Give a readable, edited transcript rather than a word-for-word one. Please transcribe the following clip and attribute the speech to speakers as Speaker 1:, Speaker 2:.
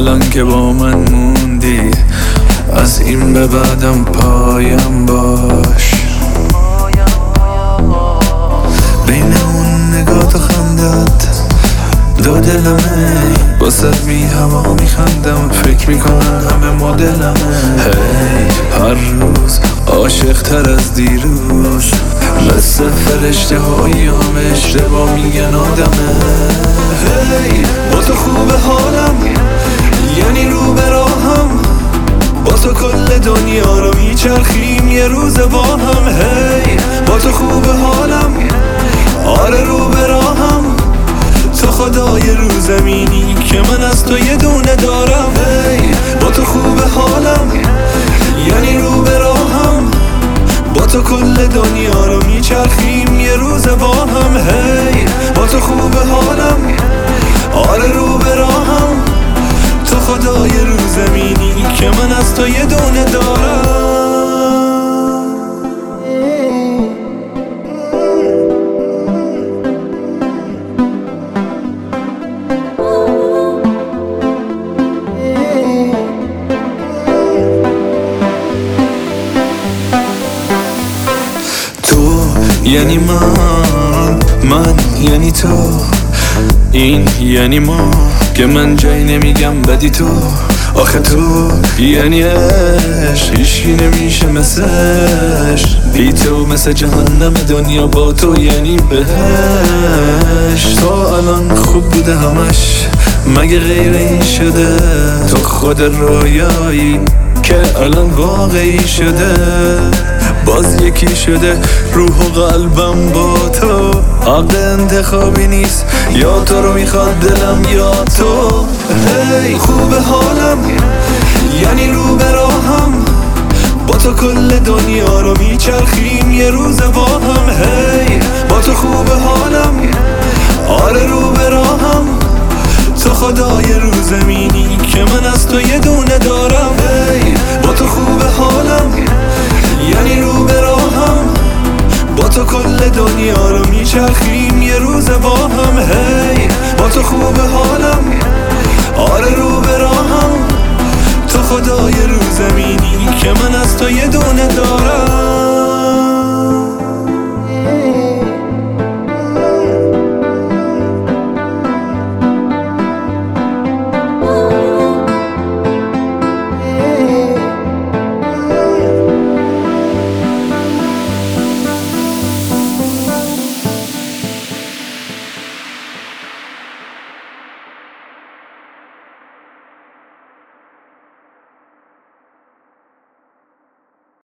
Speaker 1: الان که با من موندی، از این به بعدم پایم باش. بین اون نگاه و خندت دو دلمه، واسه بی هوا میخندم، فکر میکنم همه مدلمه. هی هر روز عاشق تر از دیروز، مثل فرشته هایی هم اشتباه میگن آدمه. هی با تو خوب حالم، یعنی رو به راهم، با تو کل دنیا رو میچرخیم یه روز با هم. هی با تو خوب حالم، آره رو به راهم، تو خدای رو زمینی که من از تو یه دونه دارم. هی با تو خوب حالم، یعنی رو به راهم، با تو کل دنیا رو میچرخیم یه روز با هم. هی با تو خوب حالم، آره رو به راهم، تو خدای رو زمینی که من از تو یه دونه دارم. یعنی من یعنی تو، این یعنی ما که من جایی نمیگم بدی تو. آخه تو یعنی عشق، هیچی نمیشه مثلش بی تو، مثل جهنم دنیا با تو یعنی بهش. تا الان خوب بوده همش، مگه غیر این شده؟ تو خود رویایی که الان واقعی شده، باز یکی شده روح و قلبم با تو. حق انتخابی نیست، یا تو رو میخواد دلم یا تو. هی خوب حالم، یعنی رو به راهم، با تو کل دنیا رو میچرخیم یه روز با هم. هی با تو خوب حالم، آره رو به راهم، تو خدای رو زمینی که من از تو یه دونه دارم. هی با تو خوب حالم، یعنی رو به راهم، با تو کل دنیا رو میچرخی